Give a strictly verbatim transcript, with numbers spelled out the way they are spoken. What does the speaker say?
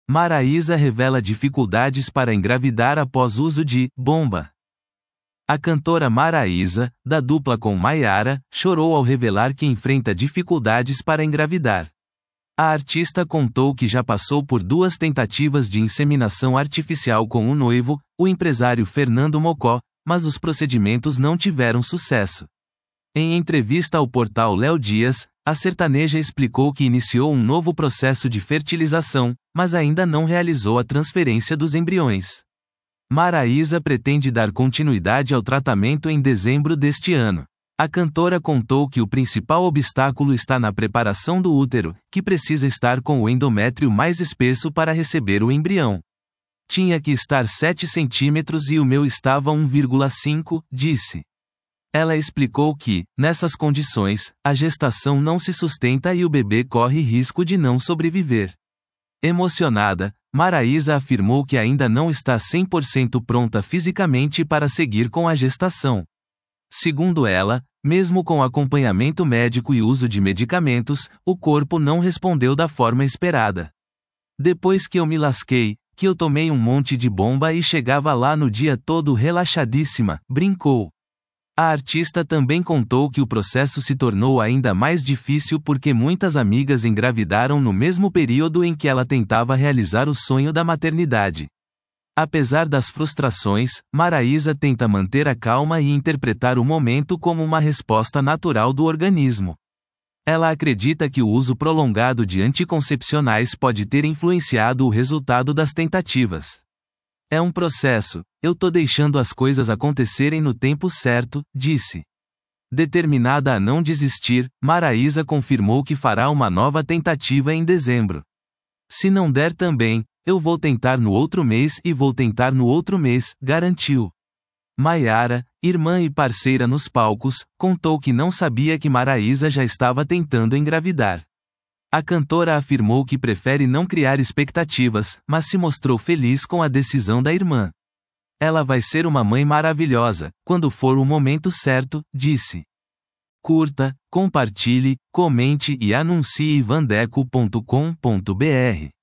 Maraísa revela dificuldades para engravidar após uso de bomba. A cantora Maraísa, da dupla com Maiara, chorou ao revelar que enfrenta dificuldades para engravidar. A artista contou que já passou por duas tentativas de inseminação artificial com o noivo, o empresário Fernando Mocó, mas os procedimentos não tiveram sucesso. Em entrevista ao portal Léo Dias, a sertaneja explicou que iniciou um novo processo de fertilização, mas ainda não realizou a transferência dos embriões. Maraísa pretende dar continuidade ao tratamento em dezembro deste ano. A cantora contou que o principal obstáculo está na preparação do útero, que precisa estar com o endométrio mais espesso para receber o embrião. Tinha que estar sete centímetros e o meu estava um vírgula cinco, disse. Ela explicou que, nessas condições, a gestação não se sustenta e o bebê corre risco de não sobreviver. Emocionada, Maraísa afirmou que ainda não está cem por cento pronta fisicamente para seguir com a gestação. Segundo ela, mesmo com acompanhamento médico e uso de medicamentos, o corpo não respondeu da forma esperada. Depois que eu me lasquei, que eu tomei um monte de bomba e chegava lá no dia todo relaxadíssima, brincou. A artista também contou que o processo se tornou ainda mais difícil porque muitas amigas engravidaram no mesmo período em que ela tentava realizar o sonho da maternidade. Apesar das frustrações, Maraísa tenta manter a calma e interpretar o momento como uma resposta natural do organismo. Ela acredita que o uso prolongado de anticoncepcionais pode ter influenciado o resultado das tentativas. É um processo, eu tô deixando as coisas acontecerem no tempo certo, disse. Determinada a não desistir, Maraísa confirmou que fará uma nova tentativa em dezembro. Se não der também, eu vou tentar no outro mês e vou tentar no outro mês, garantiu. Maiara, irmã e parceira nos palcos, contou que não sabia que Maraísa já estava tentando engravidar. A cantora afirmou que prefere não criar expectativas, mas se mostrou feliz com a decisão da irmã. Ela vai ser uma mãe maravilhosa, quando for o momento certo, disse. Curta, compartilhe, comente e anuncie vandeco ponto com ponto br.